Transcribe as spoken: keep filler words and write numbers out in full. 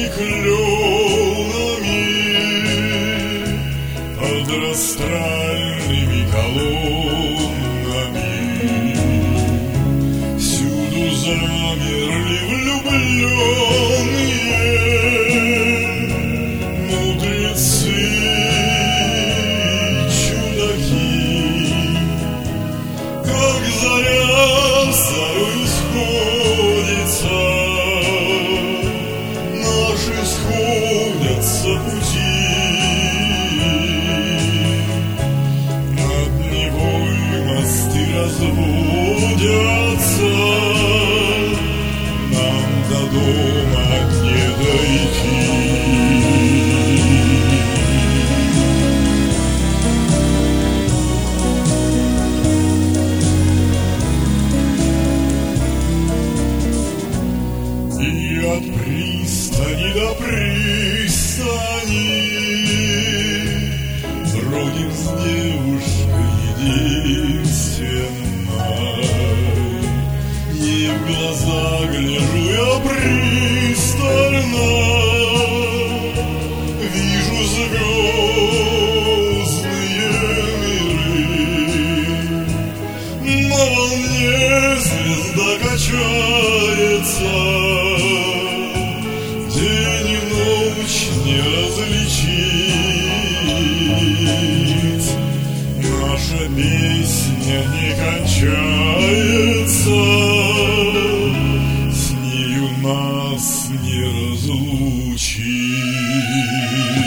кленами под астральными колоннами. Всюду замерли влюбленные мудрецы и чудаки, как заря зарой сходится, наши сходятся пути. Над Невой мосты разводятся, нам до дома не дойти. И от пристани до пристани бродим с девушкой единственной. Ей в глаза гляжу я пристально, вижу звездные миры. На волне звезда качается, день и ночь не различить. Наша песня не кончается, с нею нас не разлучить.